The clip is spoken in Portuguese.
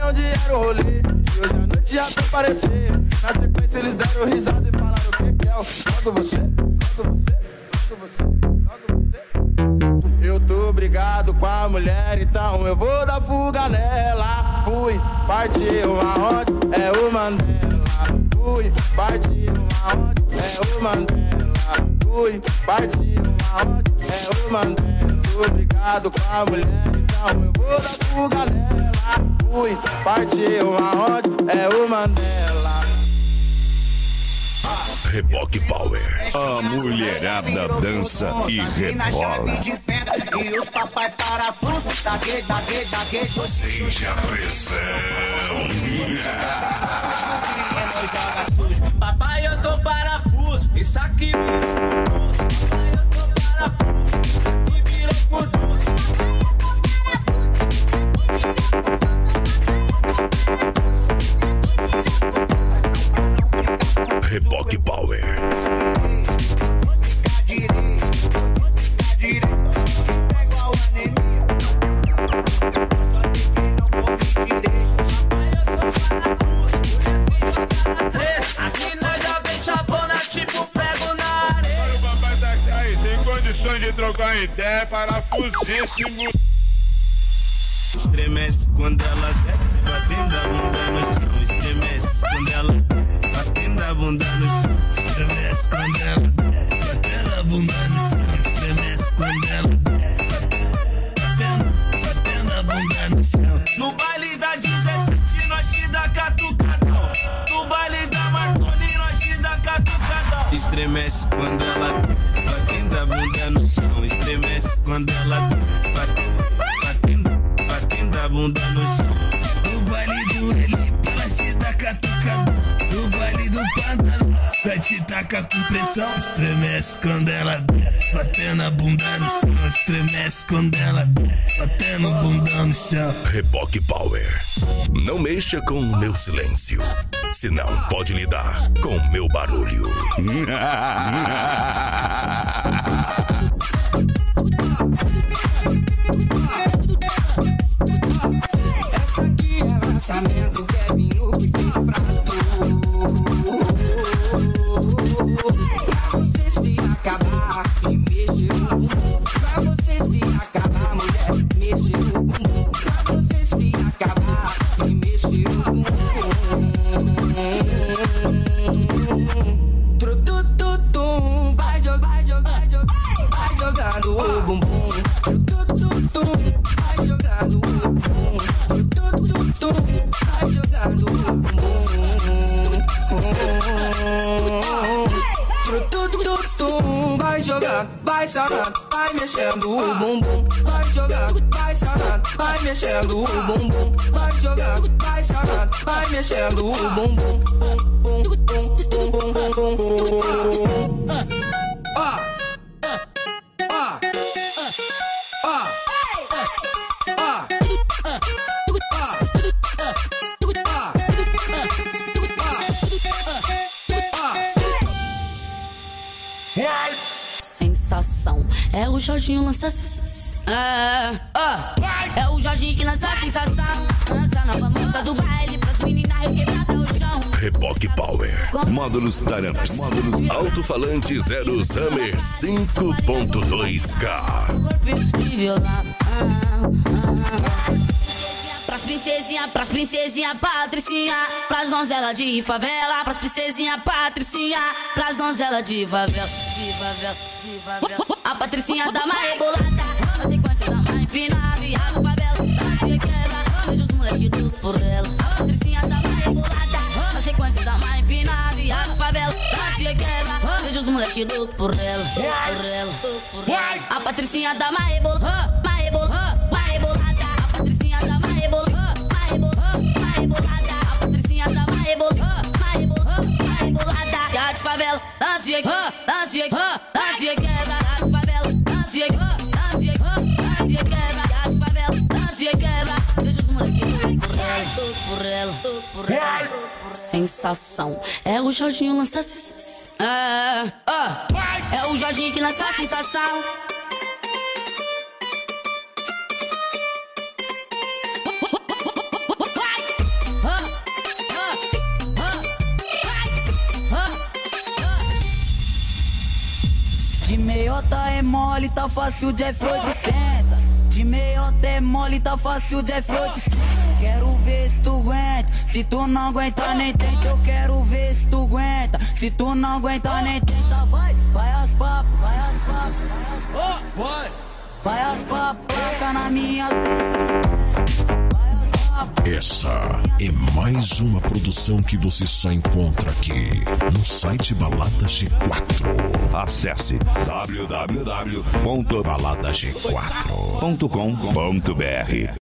onde era o rolê. E hoje à noite já tá aparecer. Na sequência eles deram risada e falaram que é o logo você, logo você, logo você, logo você. Eu tô brigado com a mulher, então eu vou dar fuga nela. Fui, partiu aonde? É o Mandela. Fui, partiu aonde? É o Mandela. Fui, partiu aonde? É o Mandela. Tô brigado com a mulher, então eu vou dar fuga nela. Fui, partiu aonde? É o Mandela. Reboque Power. A mulherada dança e rebola. E os papai parafuso, Sente a pressão. joga sujo. Papai, eu tô parafuso. Isso aqui virou por doce. Papai, eu tô parafuso. E virou por doce. Reboque Power. De trocar ideia, parafusíssimo. Estremece quando ela desce, batendo a bunda no chão. Estremece quando ela desce, batendo a bunda no chão. Estremece quando ela desce, batendo a bunda no chão. Estremece quando ela desce, batendo a bunda no chão. No baile da 17 nós te dá catucadão. No baile da Marconi nós te dá catucadão. Estremece quando ela desce, batendo a bunda no chão. Estremece quando ela desce, batendo a bunda no chão. No baile do Elipe ela te dá catucadão. No baile do Pantano vai te tacar com pressão. Estremece quando ela desce, batendo a bunda no chão. Estremece quando ela desce, batendo a bunda no chão. Reboque Power. Não mexa com o meu silêncio, senão pode lidar com o meu barulho. Essa aqui é lançamento, Kevinho que fez pra tu. Pra você se acabar e mexer no bumbum. Pra você se acabar, mulher, mexer no bumbum. Pra você se acabar e mexer no bumbum. Trutututum, vai jogando o bumbum. Trutututum, vai jogando o bumbum. Trutututum, vai jogando o bumbum. Trutututum, vai jogando, vai sarando, vai mexendo o bumbum. Vai jogando, vai sarando, vai mexendo o bumbum. Vai jogando, vai sarando, vai mexendo o bumbum. Sensação, é o Jorginho lança. É o Jorginho que lança a sensação. Lança a nova música do baile pras meninas requebradas ao chão. Reboque Power. Módulos Taramps. Alto-falante 0 Summer 5.2K. De violão. Pras princesinha Patricinha, pras donzela de favela. Pras princesinha Patricinha, pras donzela de favela. A Patricinha dá mais rebolada, na sequência dá mais empinada. E a favela se quebra, vejo os moleque tudo por ela. A Patricinha dá mais rebolada, na sequência dá mais empinada. E a favela se quebra, vejo os moleque tudo por ela. A Patricinha dá mais rebolada, mais rebolada. A Patricinha dá mais rebolada, mais rebolada. A Patricinha dá mais rebolada, mais rebolada. E a de favela dança e quebra, dança e quebra. A de favela dança e quebra, dança e quebra. E a de favela dança e quebra. Deixa os moleque tudo por ela, tudo por ela. Sensação, é o Jorginho lança. É o Jorginho que lança a sensação. mole, tá fácil de F800. De meiota é mole, tá fácil de F800. Quero ver se tu aguenta. Se tu não aguenta, nem tenta. Eu quero ver se tu aguenta. Se tu não aguenta, nem tenta. Vai as papas, vai as papas, vai. Vai as papas na minha. Essa é mais uma produção que você só encontra aqui no site Balada G4. Acesse www.baladag4.com.br.